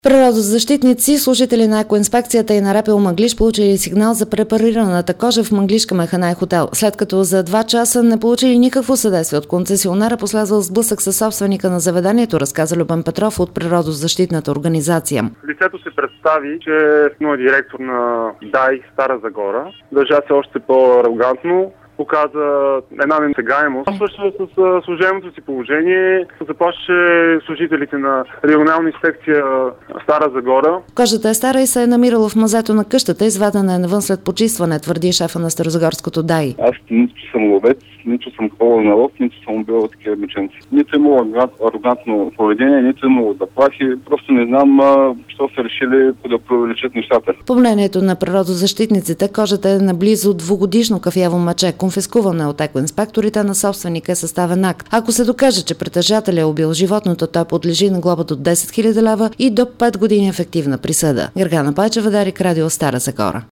Природозащитници, служители на екоинспекцията и на РПУ Мъглиж получили сигнал за препарираната кожа в Мъглижка Механай хотел. След като за 2 часа не получили никакво съдействие от концесионера, последвал сблъсък със собственика на заведението, разказа Любен Петров от природозащитната организация. Лицето се представи, че е директор на ДАИ Стара Загора. Държа се още по-арогантно. Показа една несегаемост. Свършва с служебното си положение. Заплащаше служителите на регионална инспекция Стара Загора. Кожата е стара и се е намирала в мазето на къщата, извадена е навън след почистване, твърди шефа на Старозагорското ДАИ. Аз нито съм ловец, нито съм ходил на лов, нито съм убил такива меченци. Нито е имало арогантно поведение, нито е имало заплахи. Просто не знам що са решили да преувеличат нещата. По мнението на природозащитниците, кожата е на близо 2-годишно кафяво мъче. Конфискувана от екоинспекторите, на собственика е съставен акт. Ако се докаже, че притежателят е убил животното, той подлежи на глоба до 10 000 лева и до 5 години ефективна присъда. Гергана Пайчева, Дарик, Радио Стара Загора.